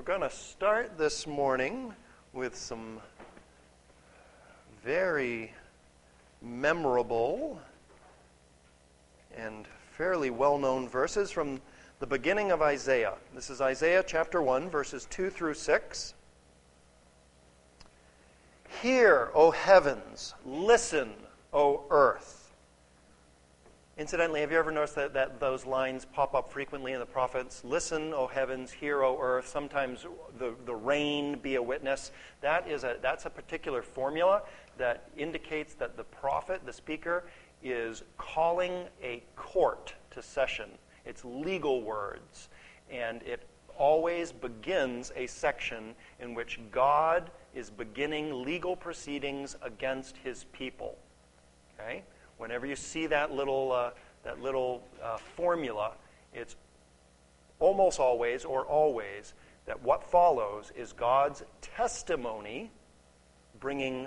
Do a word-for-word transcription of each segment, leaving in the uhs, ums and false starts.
going to start this morning with some very memorable and fairly well-known verses from the beginning of Isaiah. This is Isaiah chapter one, verses two through six. Hear, O heavens, listen, O earth. Incidentally, have you ever noticed that, that those lines pop up frequently in the prophets? Listen, O heavens, hear, O earth. Sometimes the, the rain be a witness. That is a, that's a particular formula that indicates that the prophet, the speaker, is calling a court to session. It's legal words. And it always begins a section in which God is beginning legal proceedings against his people. Okay? Whenever you see that little uh, that little uh, formula, it's almost always or always that what follows is God's testimony bringing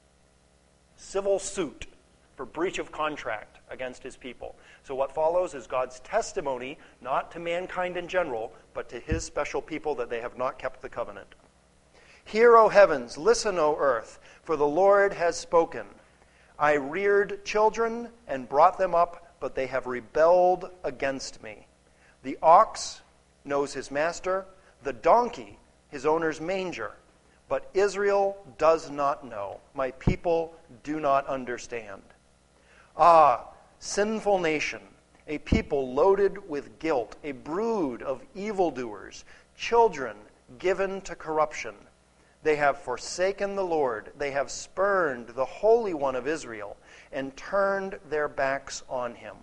civil suit for breach of contract against his people. So what follows is God's testimony, not to mankind in general, but to his special people that they have not kept the covenant. Hear, O heavens, listen, O earth, for the Lord has spoken. I reared children and brought them up, but they have rebelled against me. The ox knows his master, the donkey his owner's manger, but Israel does not know. My people do not understand. Ah, sinful nation, a people loaded with guilt, a brood of evildoers, children given to corruption. They have forsaken the Lord. They have spurned the Holy One of Israel and turned their backs on him.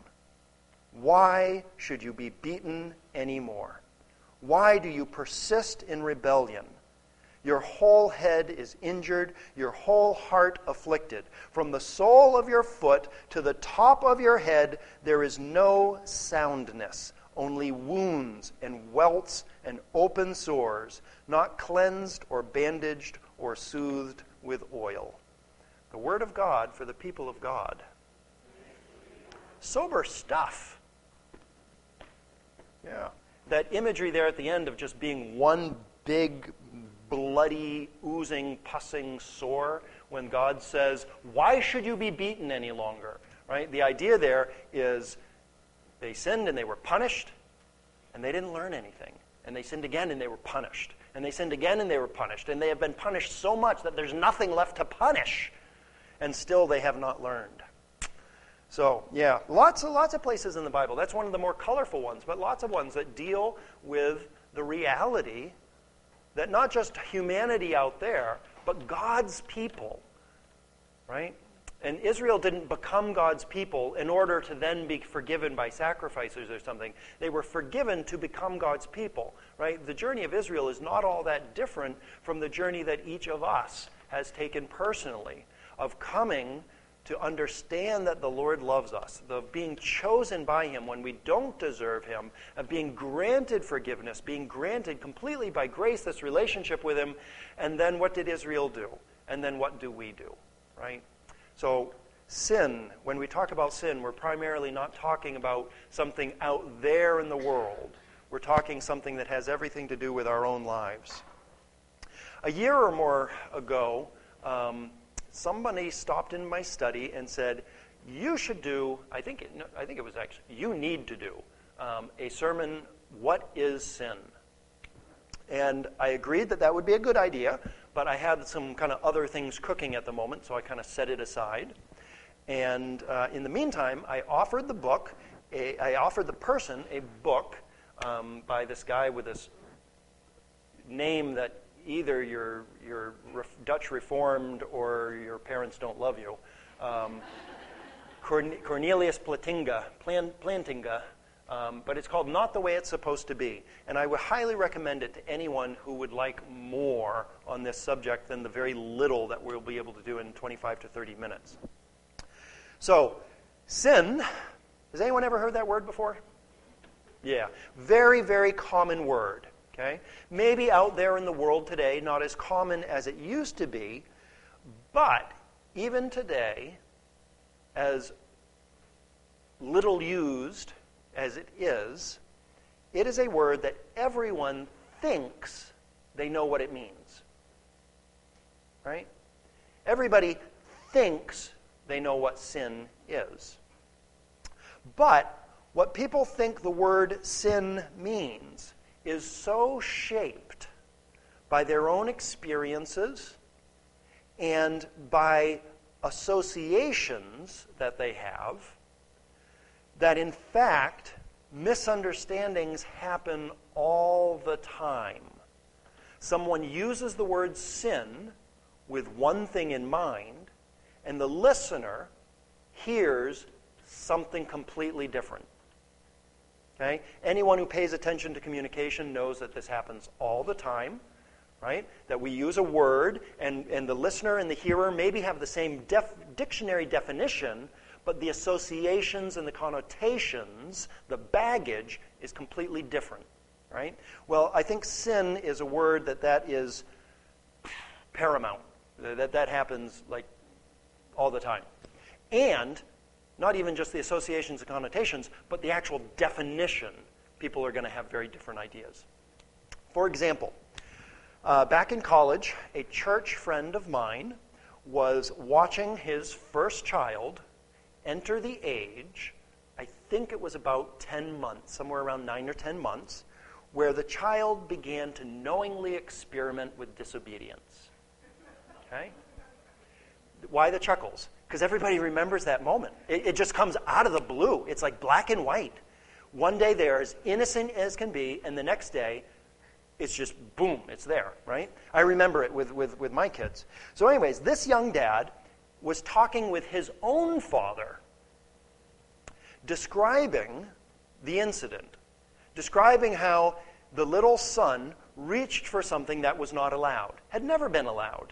Why should you be beaten anymore? Why do you persist in rebellion? Your whole head is injured, your whole heart afflicted. From the sole of your foot to the top of your head, there is no soundness, only wounds and welts and open sores, not cleansed or bandaged or soothed with oil. The word of God for the people of God. Sober stuff. Yeah. That imagery there at the end of just being one big, bloody, oozing, pussing sore when God says, why should you be beaten any longer? Right? The idea there is they sinned and they were punished, and they didn't learn anything. And they sinned again and they were punished. And they sinned again and they were punished. And they have been punished so much that there's nothing left to punish. And still they have not learned. So, yeah, lots and lots of places in the Bible. That's one of the more colorful ones, but lots of ones that deal with the reality that not just humanity out there, but God's people, right? And Israel didn't become God's people in order to then be forgiven by sacrifices or something. They were forgiven to become God's people, right? The journey of Israel is not all that different from the journey that each of us has taken personally of coming to understand that the Lord loves us, of being chosen by him when we don't deserve him, of being granted forgiveness, being granted completely by grace this relationship with him. And then what did Israel do? And then what do we do, right? So sin, when we talk about sin, we're primarily not talking about something out there in the world. We're talking something that has everything to do with our own lives. A year or more ago, um, somebody stopped in my study and said, you should do, I think it, no, I think it was actually, you need to do um, a sermon, What is Sin? And I agreed that that would be a good idea, but I had some kind of other things cooking at the moment, so I kind of set it aside. And uh, in the meantime, I offered the book, a, I offered the person a book um, by this guy with this name that either you're, you're Dutch Reformed or your parents don't love you. Um, Corn- Cornelius Plantinga, Plan- Plantinga, um, but it's called Not the Way It's Supposed to Be. And I would highly recommend it to anyone who would like more on this subject than the very little that we'll be able to do in twenty-five to thirty minutes. So, sin, has anyone ever heard that word before? Yeah, very, very common word. Okay? Maybe out there in the world today, not as common as it used to be, but even today, as little used as it is, it is a word that everyone thinks they know what it means. Right? Everybody thinks they know what sin is. But what people think the word sin means is so shaped by their own experiences and by associations that they have, that in fact, misunderstandings happen all the time. Someone uses the word sin with one thing in mind, and the listener hears something completely different. Okay? Anyone who pays attention to communication knows that this happens all the time, right? That we use a word, and, and the listener and the hearer maybe have the same def- dictionary definition, but the associations and the connotations, the baggage, is completely different, right? Well, I think sin is a word that that is paramount. That that happens like all the time. And not even just the associations and connotations, but the actual definition. People are going to have very different ideas. For example, uh, back in college, a church friend of mine was watching his first child enter the age, I think it was about ten months, somewhere around nine or ten months, where the child began to knowingly experiment with disobedience. Okay? Why the chuckles? Because everybody remembers that moment. It, it just comes out of the blue. It's like black and white. One day they're as innocent as can be, and the next day, it's just boom, it's there, right? I remember it with, with, with my kids. So anyways, this young dad was talking with his own father, describing the incident, describing how the little son reached for something that was not allowed, had never been allowed.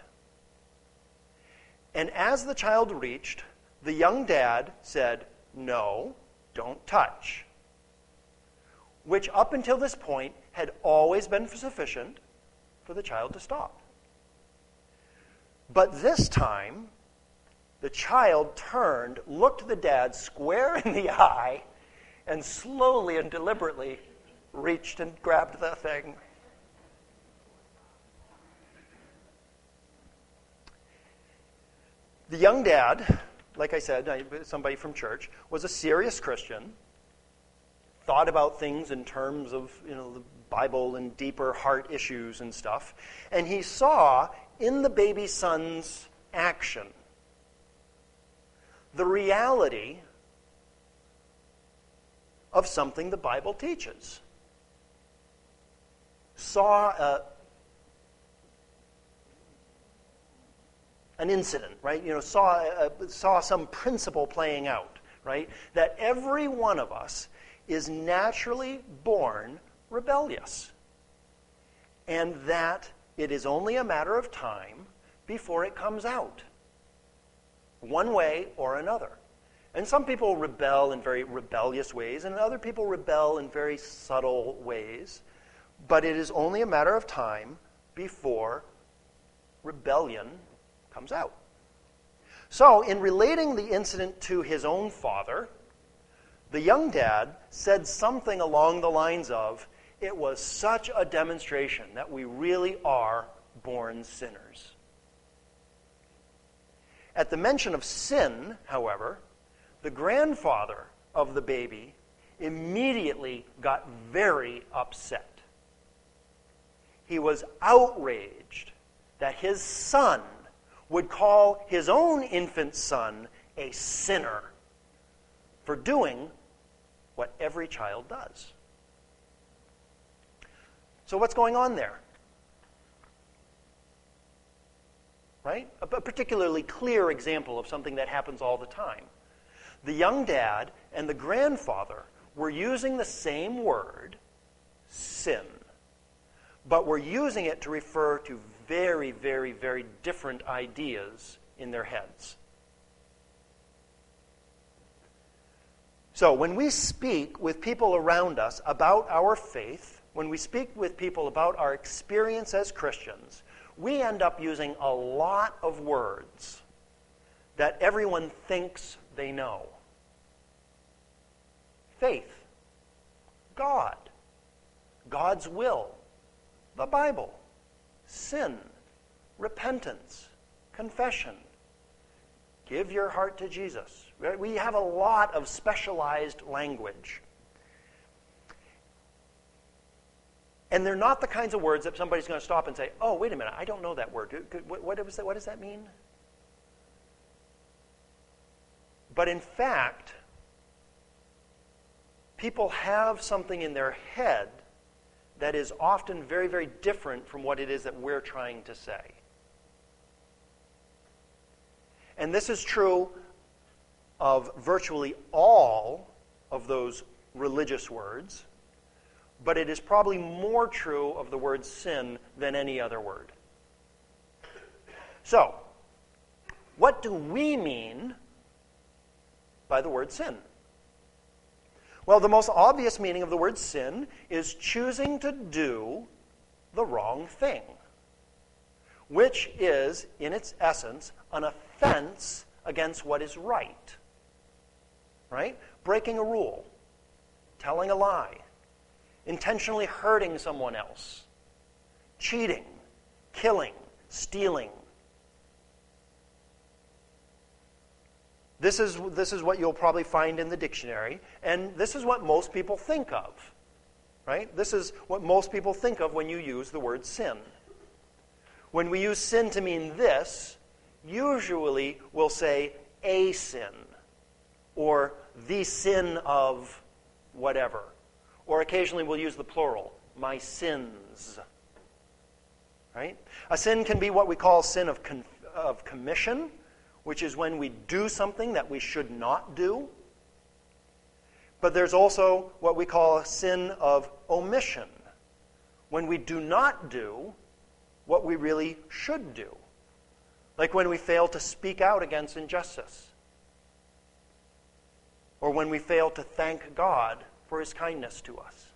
And as the child reached, the young dad said, "No, don't touch," which up until this point had always been sufficient for the child to stop. But this time, the child turned, looked the dad square in the eye, and slowly and deliberately reached and grabbed the thing. The young dad, like I said, somebody from church, was a serious Christian, thought about things in terms of, you know, the Bible and deeper heart issues and stuff, and he saw in the baby son's action the reality of something the Bible teaches. Saw a an incident, right? You know, saw uh, saw some principle playing out, right? That every one of us is naturally born rebellious, and that it is only a matter of time before it comes out, one way or another. And some people rebel in very rebellious ways, and other people rebel in very subtle ways, but it is only a matter of time before rebellion comes out. So, in relating the incident to his own father, the young dad said something along the lines of, "It was such a demonstration that we really are born sinners." At the mention of sin, however, the grandfather of the baby immediately got very upset. He was outraged that his son would call his own infant son a sinner for doing what every child does. So what's going on there? Right? A, a particularly clear example of something that happens all the time. The young dad and the grandfather were using the same word, sin, but were using it to refer to very, very, very different ideas in their heads. So when we speak with people around us about our faith, when we speak with people about our experience as Christians, we end up using a lot of words that everyone thinks they know. Faith, God, God's will, the Bible, sin, repentance, confession. Give your heart to Jesus. Right? We have a lot of specialized language. And they're not the kinds of words that somebody's going to stop and say, oh, wait a minute, I don't know that word. What, what, was that, what does that mean? But in fact, people have something in their head that is often very, very different from what it is that we're trying to say. And this is true of virtually all of those religious words, but it is probably more true of the word sin than any other word. So, what do we mean by the word sin? Well, the most obvious meaning of the word sin is choosing to do the wrong thing, which is, in its essence, an offense against what is right. Right? Breaking a rule, telling a lie, intentionally hurting someone else, cheating, killing, stealing. This is, this is what you'll probably find in the dictionary, and this is what most people think of. Right? This is what most people think of when you use the word sin. When we use sin to mean this, usually we'll say a sin, or the sin of whatever. Or occasionally we'll use the plural, my sins. Right? A sin can be what we call sin of, con- of commission, which is when we do something that we should not do. But there's also what we call a sin of omission, when we do not do what we really should do. Like when we fail to speak out against injustice. Or when we fail to thank God for His kindness to us.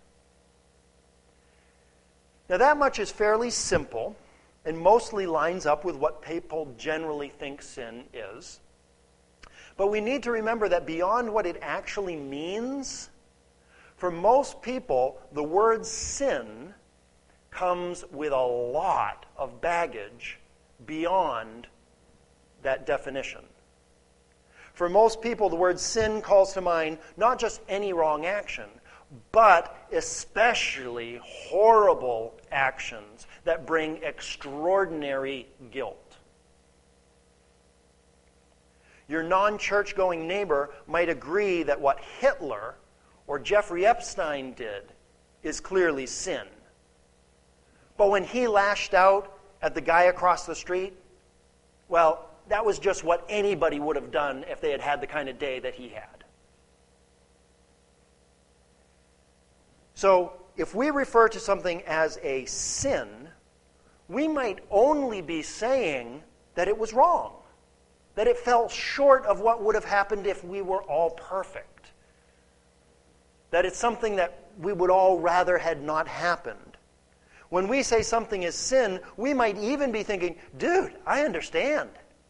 Now that much is fairly simple and mostly lines up with what people generally think sin is. But we need to remember that beyond what it actually means, for most people, the word sin comes with a lot of baggage beyond that definition. For most people, the word sin calls to mind not just any wrong action, but especially horrible actions that bring extraordinary guilt. Your non-church-going neighbor might agree that what Hitler or Jeffrey Epstein did is clearly sin. But when he lashed out at the guy across the street, well, that was just what anybody would have done if they had had the kind of day that he had. So, if we refer to something as a sin, we might only be saying that it was wrong, that it fell short of what would have happened if we were all perfect, that it's something that we would all rather had not happened. When we say something is sin, we might even be thinking, dude, I understand.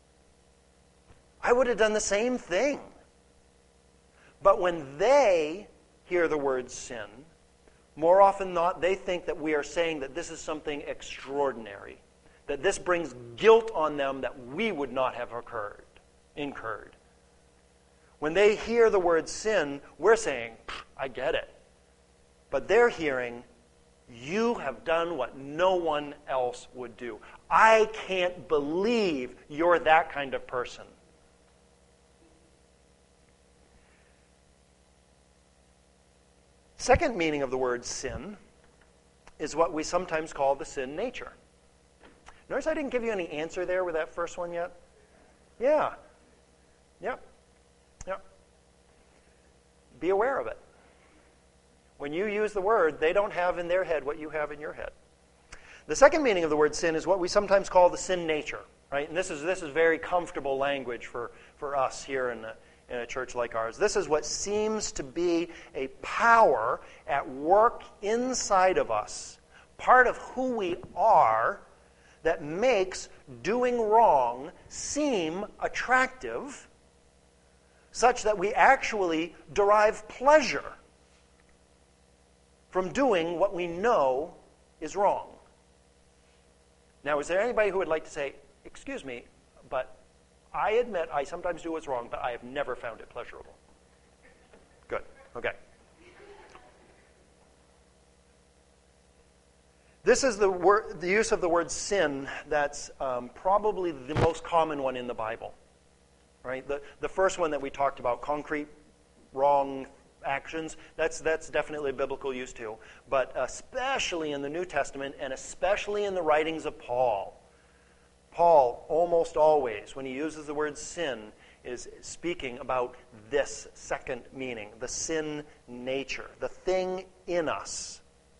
I would have done the same thing. But when they hear the word sin, more often than not, they think that we are saying that this is something extraordinary, that this brings guilt on them that we would not have occurred, incurred. When they hear the word sin, we're saying, I get it. But they're hearing, you have done what no one else would do. I can't believe you're that kind of person. Second meaning of the word sin is what we sometimes call the sin nature. Notice I didn't give you any answer there with that first one yet? Yeah. Yep. Yep. Be aware of it. When you use the word, they don't have in their head what you have in your head. The second meaning of the word sin is what we sometimes call the sin nature, right? And this is this is very comfortable language for, for us here in the in a church like ours. This is what seems to be a power at work inside of us, part of who we are, that makes doing wrong seem attractive, such that we actually derive pleasure from doing what we know is wrong. Now, is there anybody who would like to say, excuse me, but I admit I sometimes do what's wrong, but I have never found it pleasurable? Good. Okay. This is the, word, the use of the word sin that's um, probably the most common one in the Bible. Right? The, the first one that we talked about, concrete wrong actions, that's, that's definitely a biblical use too. But especially in the New Testament, and especially in the writings of Paul, Paul almost always, when he uses the word sin, is speaking about this second meaning, the sin nature, the thing in us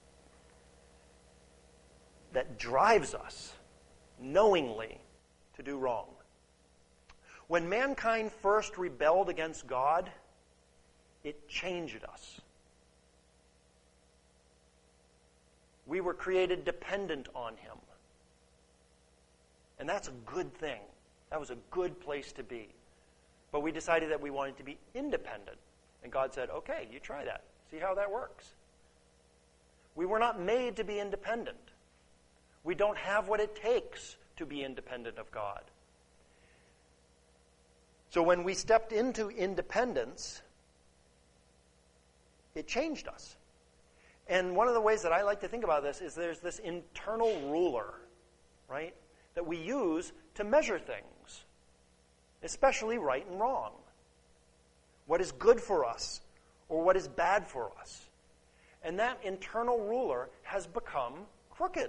that drives us knowingly to do wrong. When mankind first rebelled against God, it changed us. We were created dependent on Him. And that's a good thing. That was a good place to be. But we decided that we wanted to be independent. And God said, okay, you try that. See how that works. We were not made to be independent. We don't have what it takes to be independent of God. So when we stepped into independence, it changed us. And one of the ways that I like to think about this is there's this internal ruler, right, that we use to measure things, especially right and wrong. What is good for us or what is bad for us. And that internal ruler has become crooked.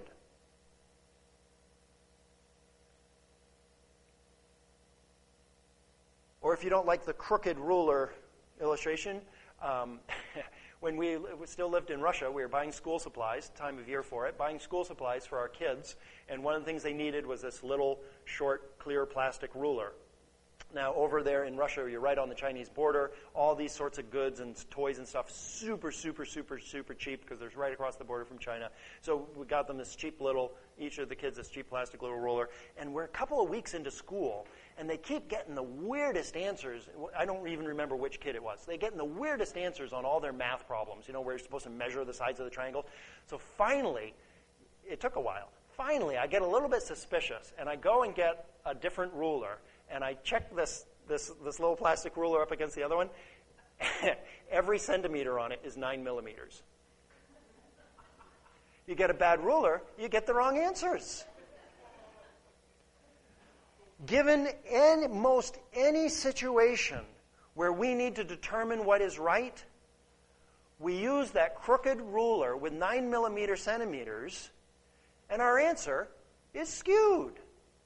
Or if you don't like the crooked ruler illustration, um, when we still lived in Russia, we were buying school supplies, time of year for it, buying school supplies for our kids, and one of the things they needed was this little, short, clear plastic ruler. Now, over there in Russia, you're right on the Chinese border, all these sorts of goods and toys and stuff, super, super, super, super cheap, because they're right across the border from China. So we got them this cheap little, each of the kids this cheap plastic little ruler, and we're a couple of weeks into school, and they keep getting the weirdest answers. I don't even remember which kid it was. They getting the weirdest answers on all their math problems, you know, where you're supposed to measure the sides of the triangle. So finally, it took a while. Finally, I get a little bit suspicious, and I go and get a different ruler, and I check this, this, this little plastic ruler up against the other one. Every centimeter on it is nine millimeters. You get a bad ruler, you get the wrong answers. Given any, most any situation where we need to determine what is right, we use that crooked ruler with nine millimeter centimeters, and our answer is skewed.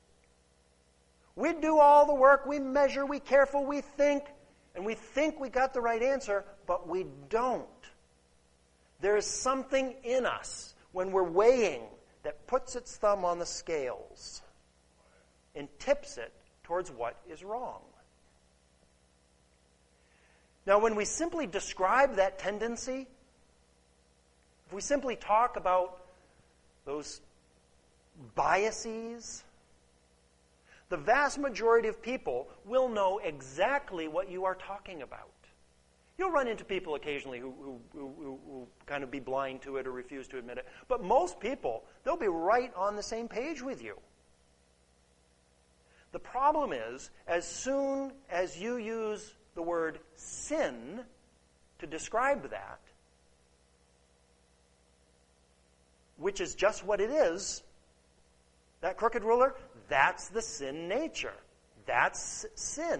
We do all the work, we measure, we careful, we think, and we think we got the right answer, but we don't. There is something in us when we're weighing that puts its thumb on the scales and tips it towards what is wrong. Now, when we simply describe that tendency, if we simply talk about those biases, the vast majority of people will know exactly what you are talking about. You'll run into people occasionally who, who, who, who, who kind of be blind to it or refuse to admit it. But most people, they'll be right on the same page with you. The problem is, as soon as you use the word sin to describe that, which is just what it is, that crooked ruler, that's the sin nature. That's sin.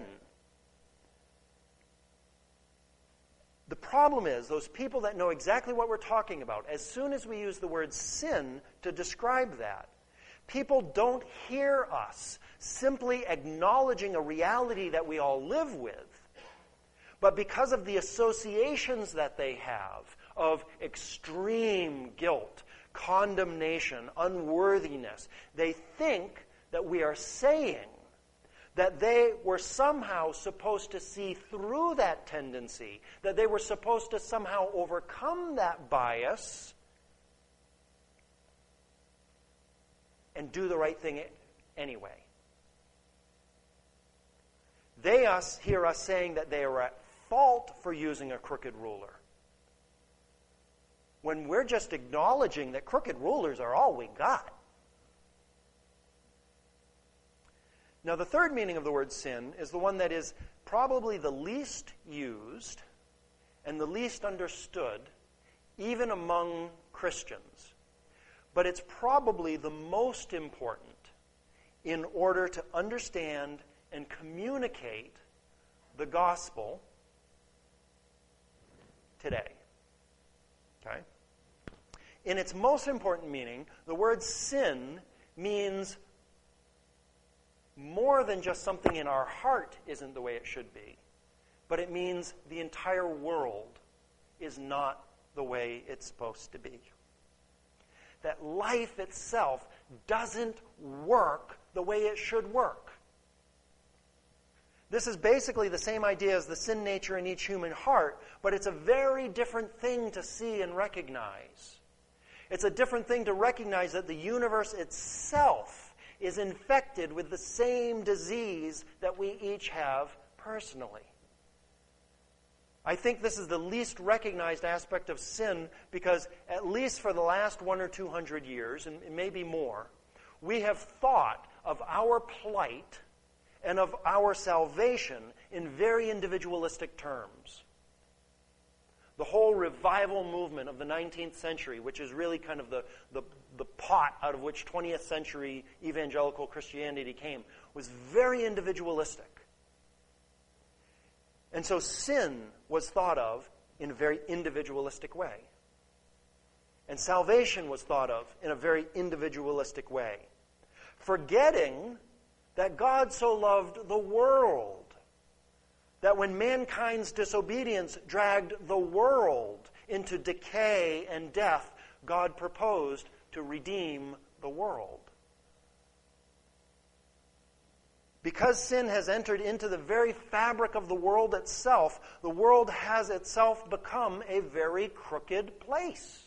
The problem is, those people that know exactly what we're talking about, as soon as we use the word sin to describe that, people don't hear us simply acknowledging a reality that we all live with, but because of the associations that they have of extreme guilt, condemnation, unworthiness, they think that we are saying that they were somehow supposed to see through that tendency, that they were supposed to somehow overcome that bias and do the right thing anyway. They us hear us saying that they are at fault for using a crooked ruler, when we're just acknowledging that crooked rulers are all we got. Now, the third meaning of the word sin is the one that is probably the least used and the least understood, even among Christians. But it's probably the most important in order to understand and communicate the gospel today. Okay? In its most important meaning, the word sin means more than just something in our heart isn't the way it should be, but it means the entire world is not the way it's supposed to be. That life itself doesn't work the way it should work. This is basically the same idea as the sin nature in each human heart, but it's a very different thing to see and recognize. It's a different thing to recognize that the universe itself is infected with the same disease that we each have personally. I think this is the least recognized aspect of sin because at least for the last one or two hundred years, and maybe more, we have thought of our plight and of our salvation in very individualistic terms. The whole revival movement of the nineteenth century, which is really kind of the, the, the pot out of which twentieth century evangelical Christianity came, was very individualistic. And so sin was thought of in a very individualistic way. And salvation was thought of in a very individualistic way. Forgetting that God so loved the world, that when mankind's disobedience dragged the world into decay and death, God proposed to redeem the world. Because sin has entered into the very fabric of the world itself, the world has itself become a very crooked place.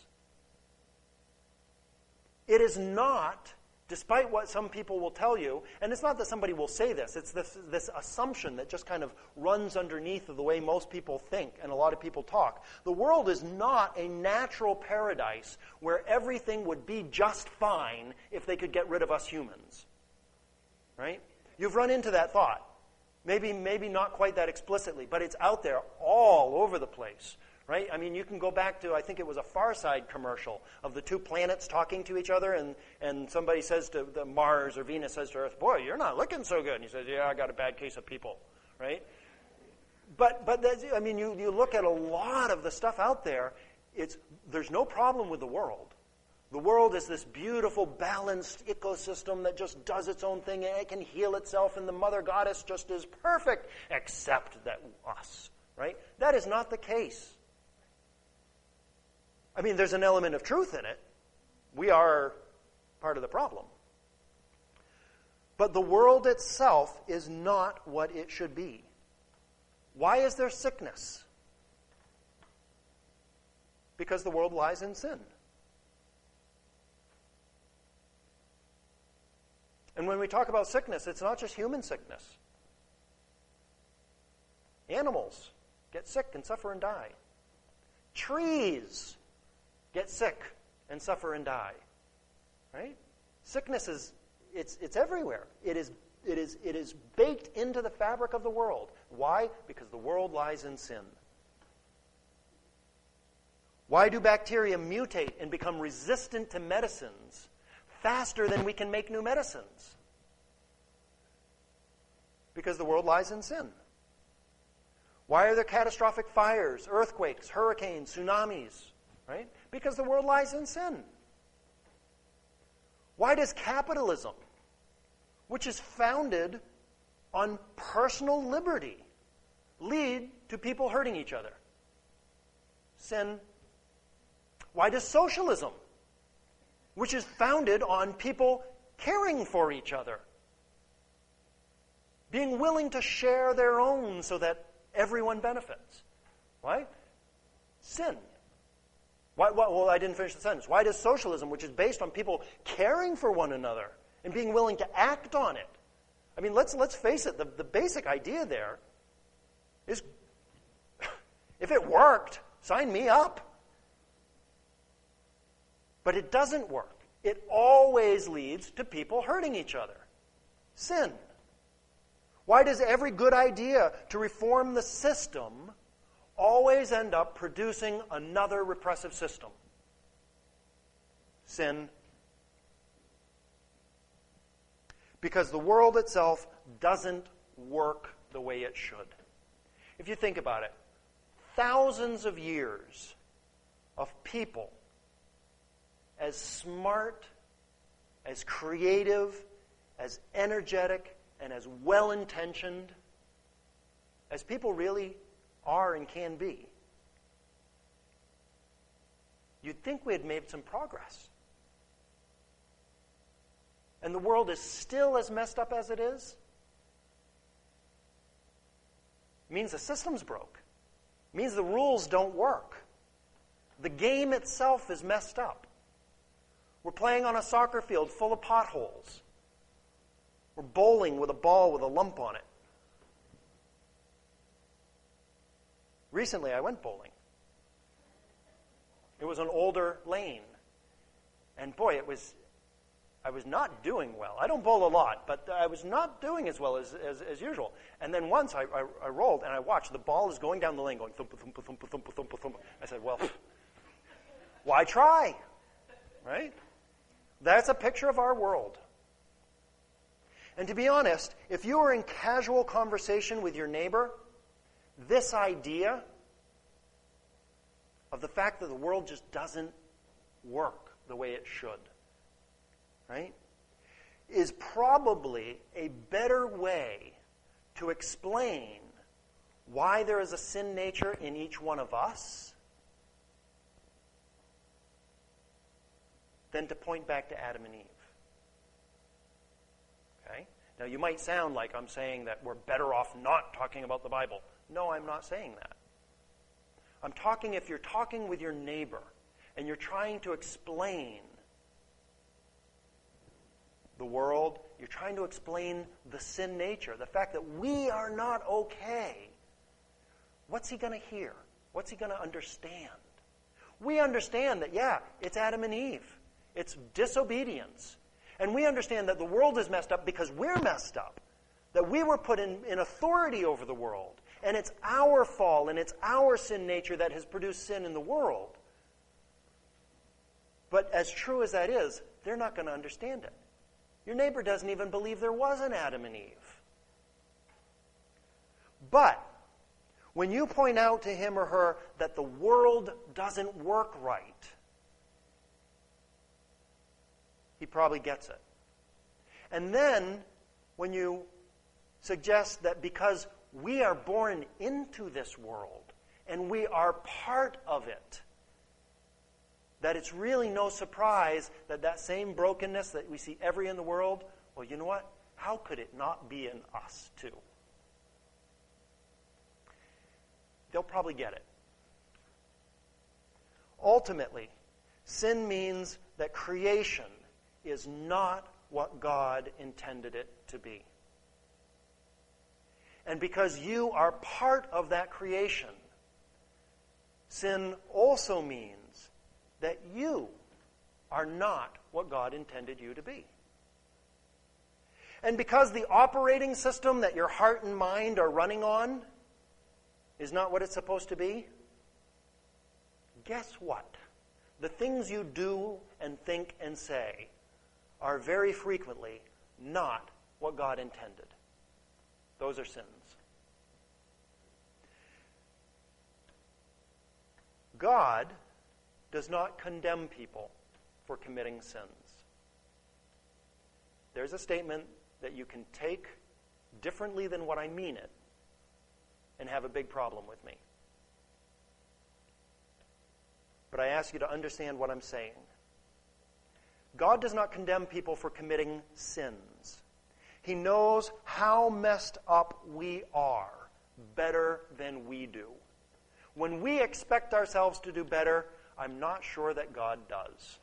It is not, despite what some people will tell you, and it's not that somebody will say this, it's this, this assumption that just kind of runs underneath of the way most people think and a lot of people talk. The world is not a natural paradise where everything would be just fine if they could get rid of us humans. Right? You've run into that thought. Maybe, maybe not quite that explicitly, but it's out there all over the place. Right? I mean, you can go back to, I think it was a Far Side commercial of the two planets talking to each other, and, and somebody says to the Mars or Venus says to Earth, "Boy, you're not looking so good." And he says, "Yeah, I got a bad case of people." Right? But, but I mean, you, you look at a lot of the stuff out there, it's, there's no problem with the world. The world is this beautiful, balanced ecosystem that just does its own thing, and it can heal itself, and the Mother Goddess just is perfect, except that us. Right? That is not the case. I mean, there's an element of truth in it. We are part of the problem. But the world itself is not what it should be. Why is there sickness? Because the world lies in sin. And when we talk about sickness, it's not just human sickness. Animals get sick and suffer and die. Trees get sick and suffer and die. Right? Sickness is, it's, it's everywhere. It is, it is, it is baked into the fabric of the world. Why? Because the world lies in sin. Why do bacteria mutate and become resistant to medicines faster than we can make new medicines? Because the world lies in sin. Why are there catastrophic fires, earthquakes, hurricanes, tsunamis? Right? Because the world lies in sin. Why does capitalism, which is founded on personal liberty, lead to people hurting each other? Sin. Why does socialism, which is founded on people caring for each other, being willing to share their own so that everyone benefits? Why? Sin. Why, why, well, I didn't finish the sentence. Why does socialism, which is based on people caring for one another and being willing to act on it? I mean, let's let's face it, the, the basic idea there is, if it worked, sign me up. But it doesn't work. It always leads to people hurting each other. Sin. Why does every good idea to reform the system always end up producing another repressive system? Sin. Because the world itself doesn't work the way it should. If you think about it, thousands of years of people as smart, as creative, as energetic, and as well-intentioned as people really are and can be, you'd think we had made some progress. And the world is still as messed up as it is. It means the system's broke. It means the rules don't work. The game itself is messed up. We're playing on a soccer field full of potholes. We're bowling with a ball with a lump on it. Recently, I went bowling. It was an older lane. And boy, it was, I was not doing well. I don't bowl a lot, but I was not doing as well as, as, as usual. And then once I, I, I rolled and I watched, the ball is going down the lane, going thump, thump, thump, thump, thump, thump. I said, well, why try? Right? That's a picture of our world. And to be honest, if you were in casual conversation with your neighbor, this idea of the fact that the world just doesn't work the way it should, right, is probably a better way to explain why there is a sin nature in each one of us than to point back to Adam and Eve. Okay? Now, you might sound like I'm saying that we're better off not talking about the Bible. No, I'm not saying that. I'm talking if you're talking with your neighbor and you're trying to explain the world, you're trying to explain the sin nature, the fact that we are not okay, what's he going to hear? What's he going to understand? We understand that, yeah, it's Adam and Eve. It's disobedience. And we understand that the world is messed up because we're messed up. That we were put in, in authority over the world. And it's our fall and it's our sin nature that has produced sin in the world. But as true as that is, they're not going to understand it. Your neighbor doesn't even believe there was an Adam and Eve. But when you point out to him or her that the world doesn't work right, he probably gets it. And then, when you suggest that because we are born into this world and we are part of it, that it's really no surprise that that same brokenness that we see every in the world, well, you know what? How could it not be in us too? They'll probably get it. Ultimately, sin means that creation is not what God intended it to be. And because you are part of that creation, sin also means that you are not what God intended you to be. And because the operating system that your heart and mind are running on is not what it's supposed to be, guess what? The things you do and think and say are very frequently not what God intended. Those are sins. God does not condemn people for committing sins. There's a statement that you can take differently than what I mean it and have a big problem with me. But I ask you to understand what I'm saying. God does not condemn people for committing sins. He knows how messed up we are better than we do. When we expect ourselves to do better, I'm not sure that God does.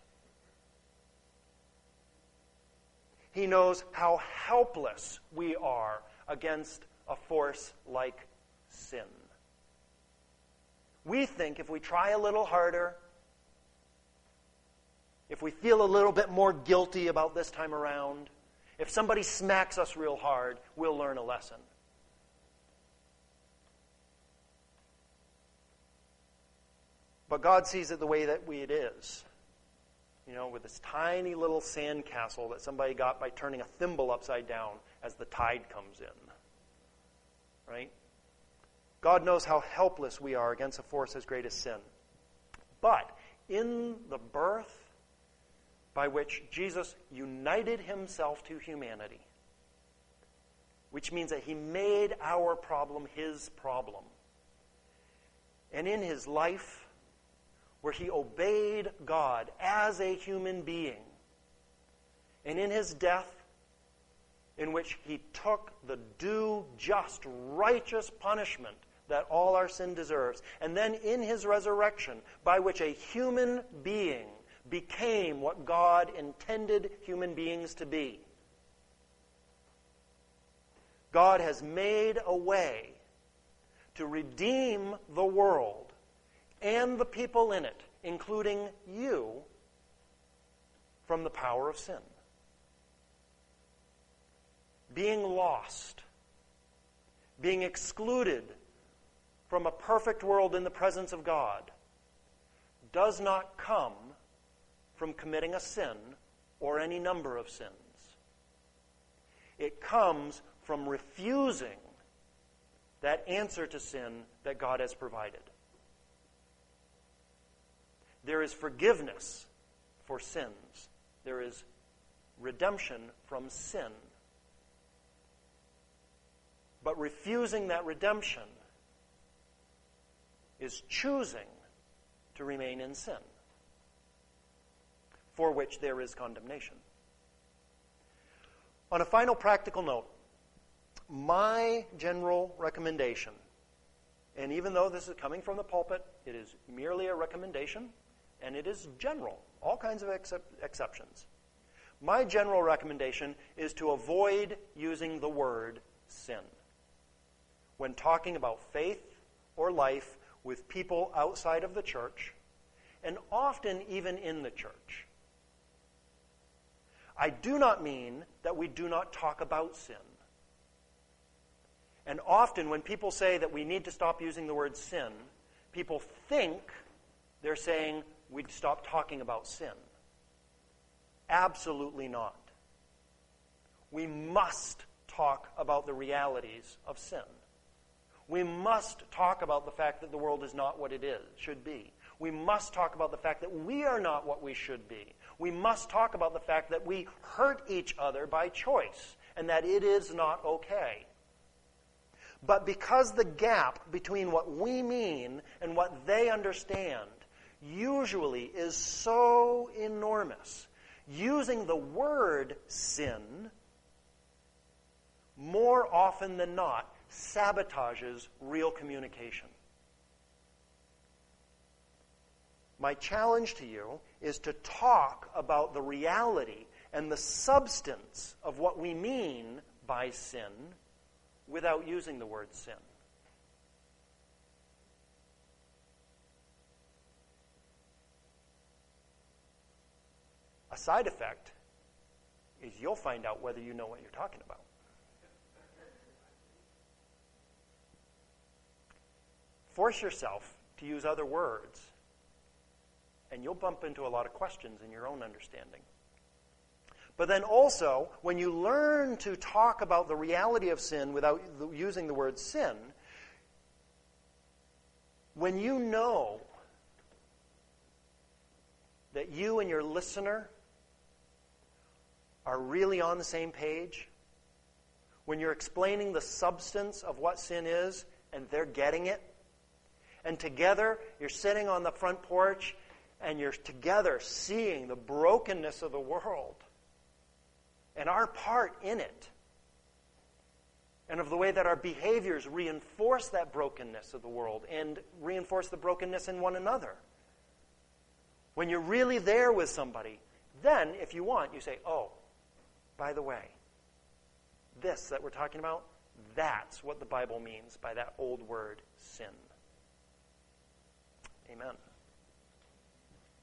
He knows how helpless we are against a force like sin. We think if we try a little harder, if we feel a little bit more guilty about this time around, if somebody smacks us real hard, we'll learn a lesson. But God sees it the way that we, it is. You know, with this tiny little sand castle that somebody got by turning a thimble upside down as the tide comes in. Right? God knows how helpless we are against a force as great as sin. But in the birth by which Jesus united himself to humanity, which means that he made our problem his problem, and in his life, where he obeyed God as a human being, and in his death, in which he took the due, just, righteous punishment that all our sin deserves, and then in his resurrection, by which a human being became what God intended human beings to be. God has made a way to redeem the world and the people in it, including you, from the power of sin. Being lost, being excluded from a perfect world in the presence of God, does not come from committing a sin or any number of sins. It comes from refusing that answer to sin that God has provided. There is forgiveness for sins. There is redemption from sin. But refusing that redemption is choosing to remain in sin, for which there is condemnation. On a final practical note, my general recommendation, and even though this is coming from the pulpit, it is merely a recommendation, and it is general, all kinds of excep- exceptions. My general recommendation is to avoid using the word sin when talking about faith or life with people outside of the church, and often even in the church. I do not mean that we do not talk about sin. And often when people say that we need to stop using the word sin, people think they're saying we'd stop talking about sin. Absolutely not. We must talk about the realities of sin. We must talk about the fact that the world is not what it is, should be. We must talk about the fact that we are not what we should be. We must talk about the fact that we hurt each other by choice and that it is not okay. But because the gap between what we mean and what they understand usually is so enormous, using the word sin more often than not sabotages real communication. My challenge to you is to talk about the reality and the substance of what we mean by sin without using the word sin. A side effect is you'll find out whether you know what you're talking about. Force yourself to use other words, and you'll bump into a lot of questions in your own understanding. But then also, when you learn to talk about the reality of sin without using the word sin, when you know that you and your listener are really on the same page, when you're explaining the substance of what sin is and they're getting it, and together you're sitting on the front porch and you're together seeing the brokenness of the world and our part in it, and of the way that our behaviors reinforce that brokenness of the world and reinforce the brokenness in one another. When you're really there with somebody, then, if you want, you say, oh, by the way, this that we're talking about, that's what the Bible means by that old word, sin. Amen.